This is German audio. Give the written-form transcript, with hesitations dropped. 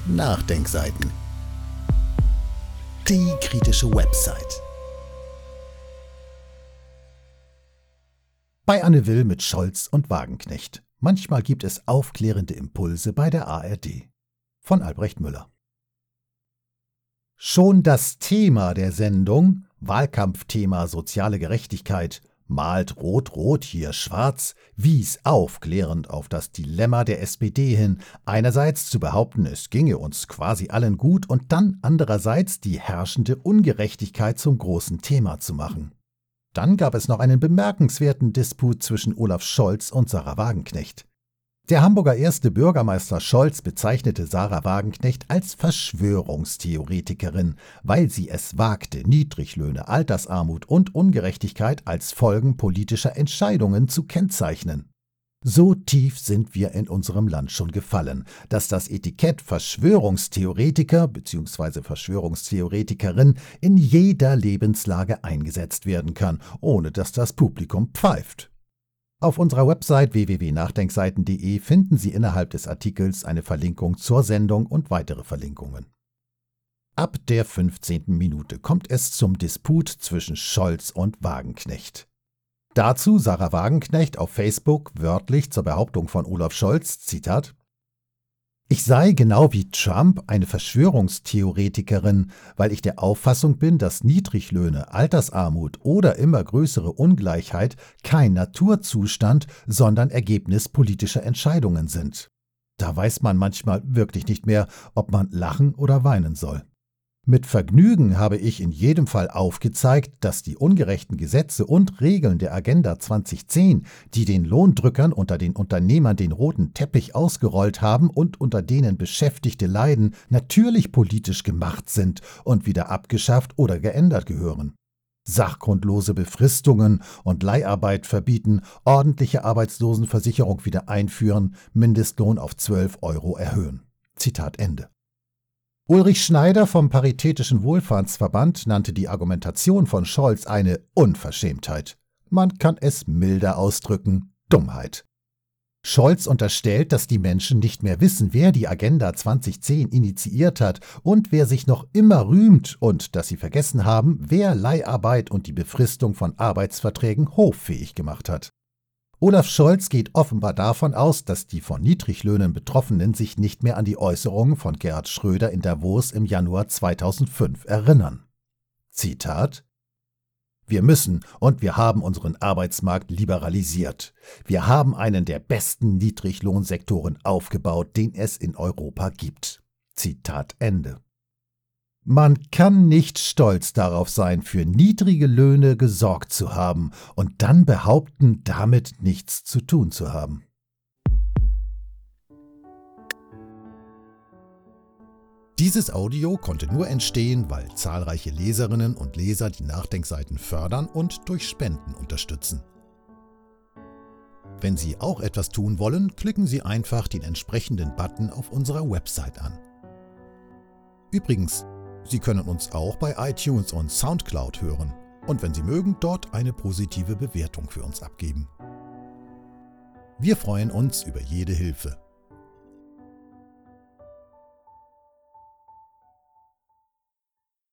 Nachdenkseiten. Die kritische Website. Bei Anne Will mit Scholz und Wagenknecht. Manchmal gibt es aufklärende Impulse bei der ARD. Von Albrecht Müller. Schon das Thema der Sendung, Wahlkampfthema soziale Gerechtigkeit, malt rot-rot hier schwarz, wies aufklärend auf das Dilemma der SPD hin, einerseits zu behaupten, es ginge uns quasi allen gut und dann andererseits die herrschende Ungerechtigkeit zum großen Thema zu machen. Dann gab es noch einen bemerkenswerten Disput zwischen Olaf Scholz und Sarah Wagenknecht. Der Hamburger erste Bürgermeister Scholz bezeichnete Sarah Wagenknecht als Verschwörungstheoretikerin, weil sie es wagte, Niedriglöhne, Altersarmut und Ungerechtigkeit als Folgen politischer Entscheidungen zu kennzeichnen. So tief sind wir in unserem Land schon gefallen, dass das Etikett Verschwörungstheoretiker bzw. Verschwörungstheoretikerin in jeder Lebenslage eingesetzt werden kann, ohne dass das Publikum pfeift. Auf unserer Website www.nachdenkseiten.de finden Sie innerhalb des Artikels eine Verlinkung zur Sendung und weitere Verlinkungen. Ab der 15. Minute kommt es zum Disput zwischen Scholz und Wagenknecht. Dazu Sarah Wagenknecht auf Facebook wörtlich zur Behauptung von Olaf Scholz, Zitat: Ich sei genau wie Trump eine Verschwörungstheoretikerin, weil ich der Auffassung bin, dass Niedriglöhne, Altersarmut oder immer größere Ungleichheit kein Naturzustand, sondern Ergebnis politischer Entscheidungen sind. Da weiß man manchmal wirklich nicht mehr, ob man lachen oder weinen soll. Mit Vergnügen habe ich in jedem Fall aufgezeigt, dass die ungerechten Gesetze und Regeln der Agenda 2010, die den Lohndrückern unter den Unternehmern den roten Teppich ausgerollt haben und unter denen Beschäftigte leiden, natürlich politisch gemacht sind und wieder abgeschafft oder geändert gehören. Sachgrundlose Befristungen und Leiharbeit verbieten, ordentliche Arbeitslosenversicherung wieder einführen, Mindestlohn auf 12 € erhöhen. Zitat Ende. Ulrich Schneider vom Paritätischen Wohlfahrtsverband nannte die Argumentation von Scholz eine Unverschämtheit. Man kann es milder ausdrücken: Dummheit. Scholz unterstellt, dass die Menschen nicht mehr wissen, wer die Agenda 2010 initiiert hat und wer sich noch immer rühmt und dass sie vergessen haben, wer Leiharbeit und die Befristung von Arbeitsverträgen hoffähig gemacht hat. Olaf Scholz geht offenbar davon aus, dass die von Niedriglöhnen Betroffenen sich nicht mehr an die Äußerungen von Gerhard Schröder in Davos im Januar 2005 erinnern. Zitat: Wir müssen und wir haben unseren Arbeitsmarkt liberalisiert. Wir haben einen der besten Niedriglohnsektoren aufgebaut, den es in Europa gibt. Zitat Ende. Man kann nicht stolz darauf sein, für niedrige Löhne gesorgt zu haben und dann behaupten, damit nichts zu tun zu haben. Dieses Audio konnte nur entstehen, weil zahlreiche Leserinnen und Leser die Nachdenkseiten fördern und durch Spenden unterstützen. Wenn Sie auch etwas tun wollen, klicken Sie einfach den entsprechenden Button auf unserer Website an. Übrigens, Sie können uns auch bei iTunes und Soundcloud hören und wenn Sie mögen, dort eine positive Bewertung für uns abgeben. Wir freuen uns über jede Hilfe.